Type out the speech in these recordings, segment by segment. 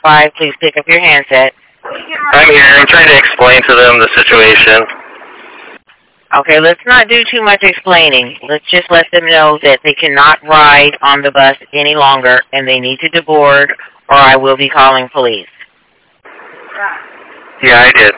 405, please pick up your handset. I'm here. I'm trying to explain to them the situation. Okay, let's not do too much explaining. Let's just let them know that they cannot ride on the bus any longer and they need to deboard or I will be calling police. Yeah, I did.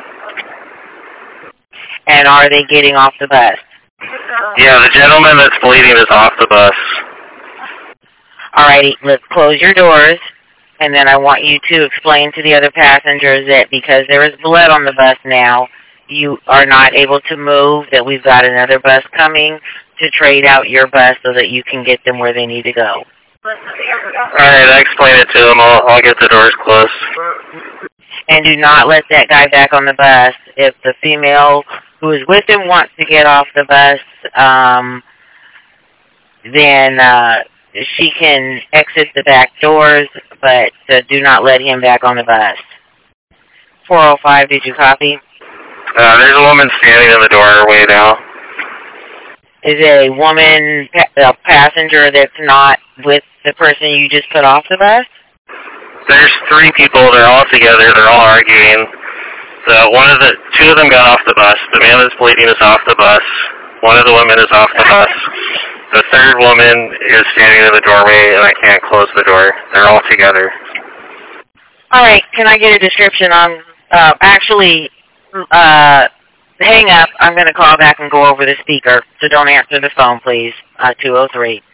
And are they getting off the bus? Yeah, the gentleman that's bleeding is off the bus. Alrighty, let's close your doors, and then I want you to explain to the other passengers that because there is blood on the bus now, you are not able to move, that we've got another bus coming to trade out your bus so that you can get them where they need to go. Alright, I explained it to them. I'll get the doors closed. And do not let that guy back on the bus. If the female who is with him wants to get off the bus, then she can exit the back doors, but do not let him back on the bus. 405, did you copy? There's a woman standing in the doorway now. Is it a woman, a passenger that's not with the person you just put off the bus? There's 3 people. They're all together. They're all arguing. Two of them got off the bus. The man that's bleeding is off the bus. One of the women is off the bus. The third woman is standing in the doorway, and I can't close the door. They're all together. All right. Can I get a description on... hang up. I'm going to call back and go over the speaker, so don't answer the phone, please. 203.